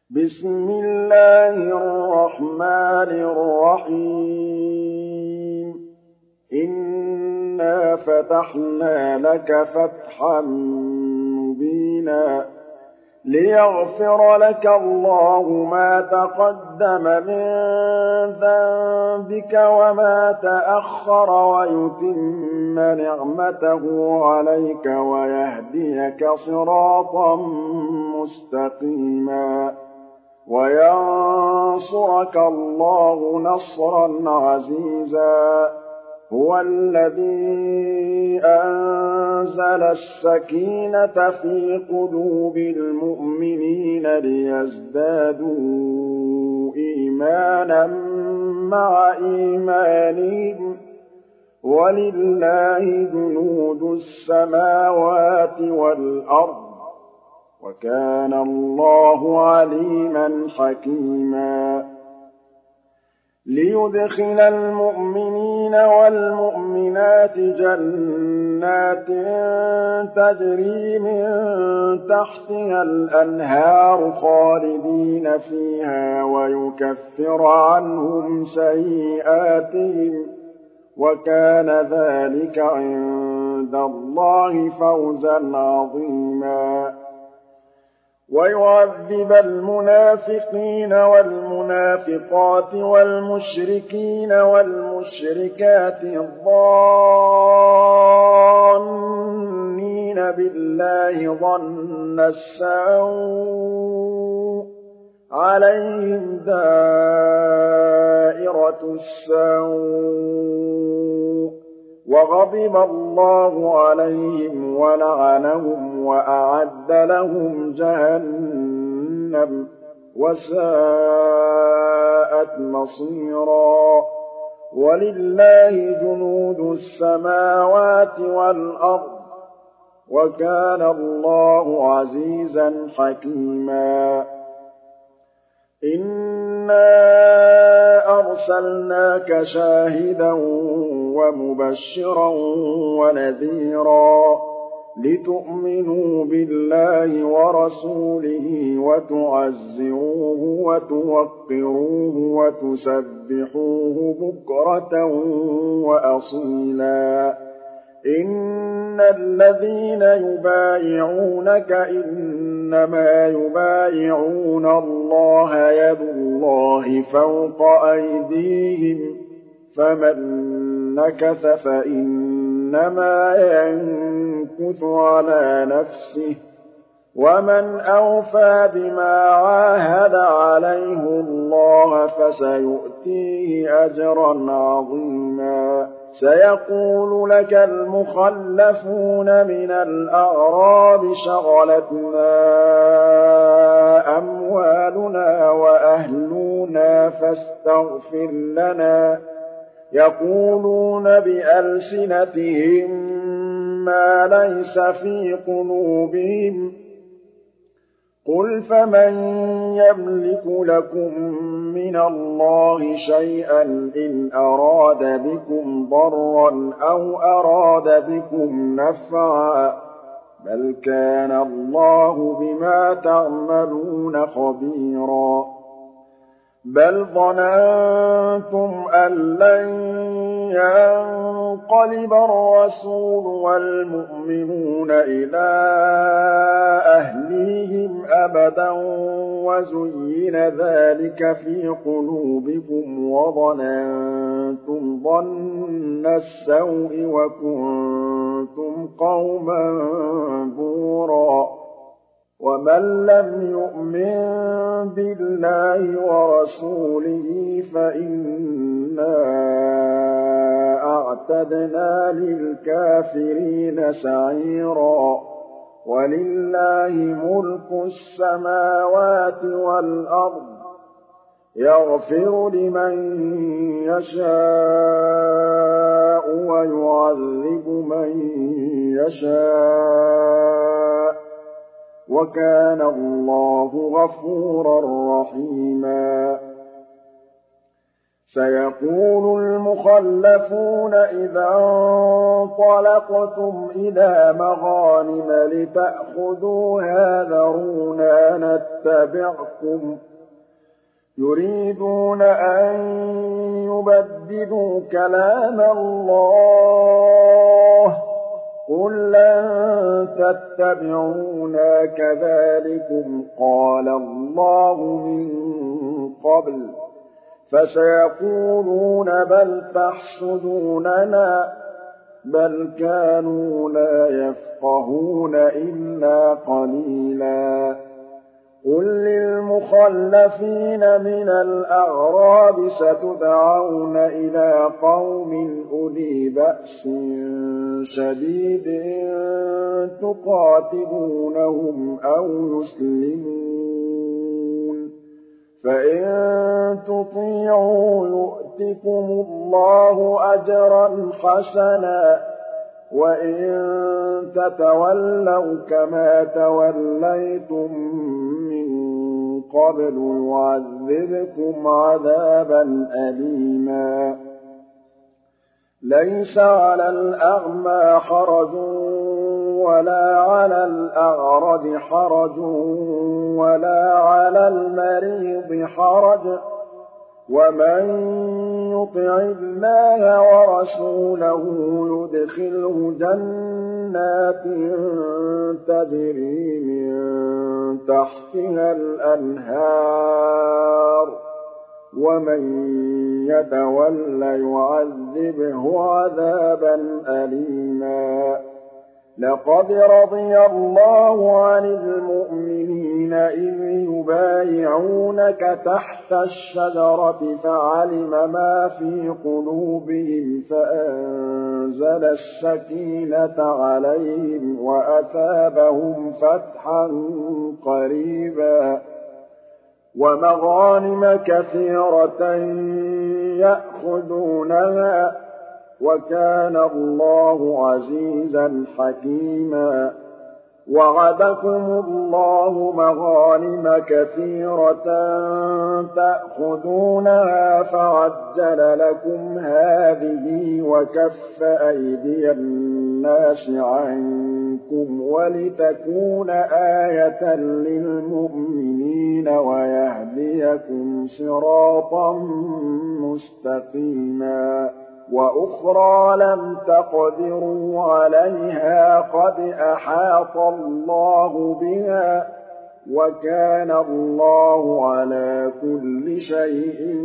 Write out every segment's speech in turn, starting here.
بسم الله الرحمن الرحيم إنا فتحنا لك فتحا مبينا ليغفر لك الله ما تقدم من ذنبك وما تأخر ويتم نعمته عليك ويهديك صراطا مستقيما وينصرك الله نصرا عزيزا هو الذي أنزل السكينة في قلوب المؤمنين ليزدادوا إيمانا مع إيمانهم ولله جنود السماوات والأرض وكان الله عليما حكيما ليدخل المؤمنين والمؤمنات جنات تجري من تحتها الأنهار خالدين فيها ويكفر عنهم سيئاتهم وكان ذلك عند الله فوزا عظيما ويعذب المنافقين والمنافقات والمشركين والمشركات الظانين بالله ظن السوء عليهم دائرة السوء وغضب الله عليهم ولعنهم وأعد لهم جهنم وساءت مصيرا ولله جنود السماوات والأرض وكان الله عزيزا حكيما إنا أرسلناك شاهدا ومبشرا ونذيرا لتؤمنوا بالله ورسوله وتعزروه وتوقروه وتسبحوه بكرة وأصيلا إن الذين يبايعونك إنما يبايعون الله يد الله فوق أيديهم فمن نكث فإنما ينكث على نفسه ومن أوفى بما عاهد عليه الله فسيؤتيه أجرا عظيما سيقول لك المخلفون من الأعراب شغلتنا أموالنا وأهلنا فاستغفر لنا يقولون بألسنتهم ما ليس في قلوبهم قل فمن يملك لكم من الله شيئا إن أراد بكم ضرا أو أراد بكم نفعا بل كان الله بما تعملون خبيرا بل ظننتم أن لن ينقلب الرسول والمؤمنون إلى أهليهم أبدا وزين ذلك في قلوبكم وظننتم ظن السوء وكنتم قوما بورا ومن لم يؤمن بالله ورسوله فإنا أعتدنا للكافرين سعيرا ولله ملك السماوات والأرض يغفر لمن يشاء ويعذب من يشاء وكان الله غفورا رحيما سيقول المخلفون إذا انطلقتم إلى مغانم لتأخذوها ذرونا نتبعكم يريدون أن يبدلوا كلام الله قل لن تتبعونا كذلكم قال الله من قبل فسيقولون بل تحسدوننا بل كانوا لا يفقهون إلا قليلا قل للمخلفين من الأعراب ستدعون إلى قوم أولي بأس شديد تقاتلونهم أو يسلمون فإن تطيعوا يؤتكم الله أجرا حسنا وإن تتولوا كما توليتم من قبل يعذبكم عذابا أليما ليس على الأعمى حرج ولا على الأعرج حرج ولا على المريض حرج ومن يطع الله ورسوله يدخله جنات تجري من تحتها الأنهار ومن يتول يعذبه عذابا أليما لقد رضي الله عن المؤمنين إذ يبايعونك تحت الشجرة فعلم ما في قلوبهم فأنزل السكينة عليهم وأثابهم فتحا قريبا ومغانم كثيرة يأخذونها وكان الله عزيزا حكيما وعدكم الله مغانم كثيرة تأخذونها فعجل لكم هذه وكف أيدي الناس عنكم ولتكون آية للمؤمنين ويهديكم صراطا مستقيما وأخرى لم تقدروا عليها قد أحاط الله بها وكان الله على كل شيء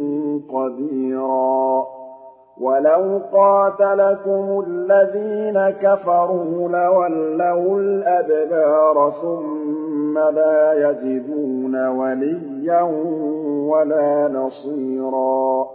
قديرا ولو قاتلكم الذين كفروا لولوا الأدبار ثم لا يجدون وليا ولا نصيرا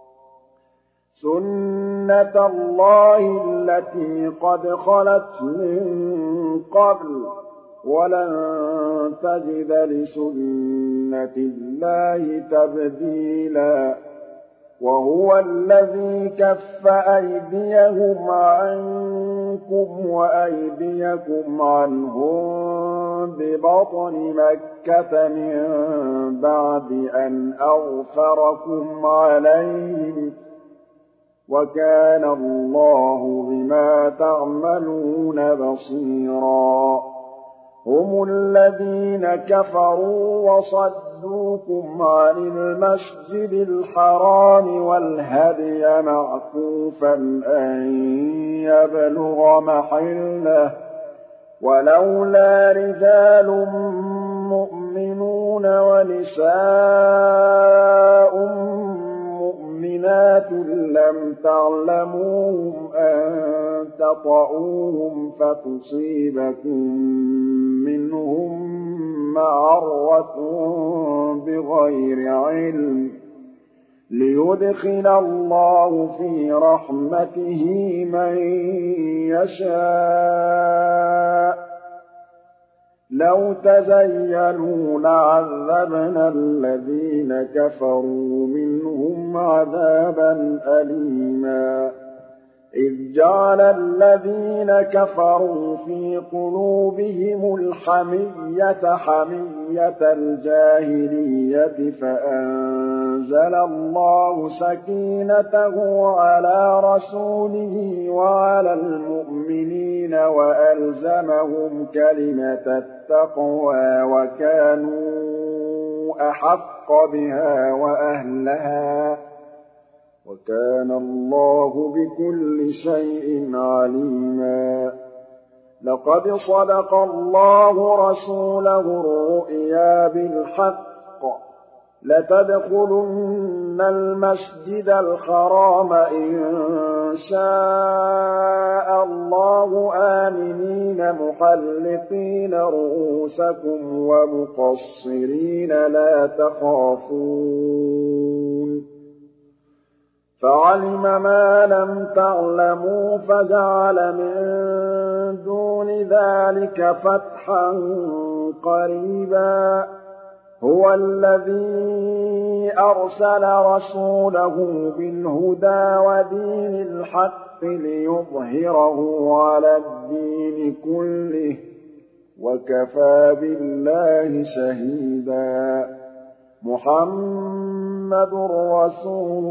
سنة الله التي قد خلت من قبل ولن تجد لسنة الله تبديلا وهو الذي كف أيديهم عنكم وأيديكم عنهم ببطن مكة من بعد أن أغفركم عليهم وكان الله بما تعملون بصيرا هم الذين كفروا وصدوكم عن المسجد الحرام والهدي معكوفا أن يبلغ محله ولولا رجال مؤمنون ونساء مؤمنات لم تعلموهم أن تطؤوهم فتصيبكم منهم معرة بغير علم ليدخل الله في رحمته من يشاء لو تزينوا لعذبنا الذين كفروا منهم عذابا أليما إذ جعل الذين كفروا في قلوبهم الحمية حمية الجاهلية فأنزل أنزل الله سكينته على رسوله وعلى المؤمنين وألزمهم كلمة التقوى وكانوا أحق بها وأهلها وكان الله بكل شيء عليما لقد صدق الله رسوله الرؤيا بالحق لتدخلن المسجد الحرام إن شاء الله آمنين محلقين رؤوسكم ومقصرين لا تخافون فعلم ما لم تعلموا فجعل من دون ذلك فتحا قريبا هو الذي أرسل رسوله بالهدى ودين الحق ليظهره على الدين كله وكفى بالله شهيدا محمد رسول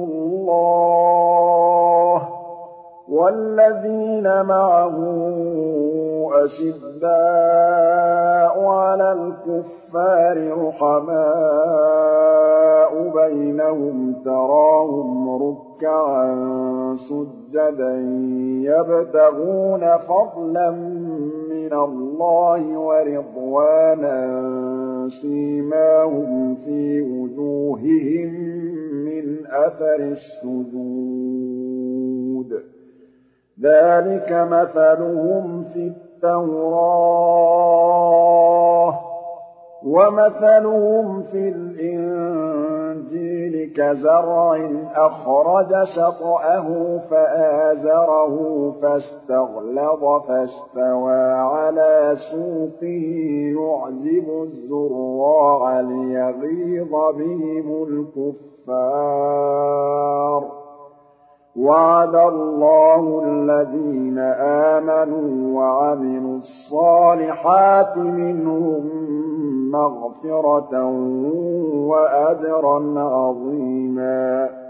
الله والذين معه أشداء على الكفار رحماء بينهم تراهم ركعا سجدا يبتغون فضلا من الله ورضوانا سيماهم في وجوههم من أثر السجود ذلك مثلهم في التوراة ومثلهم في الإنجيل كزرع أخرج شطأه فآزره فاستغلظ فاستوى على سوقه يعجب الزراع ليغيظ بهم الكفار وعد الله الذين آمنوا وعملوا الصالحات منهم مغفرة وأجرا عظيما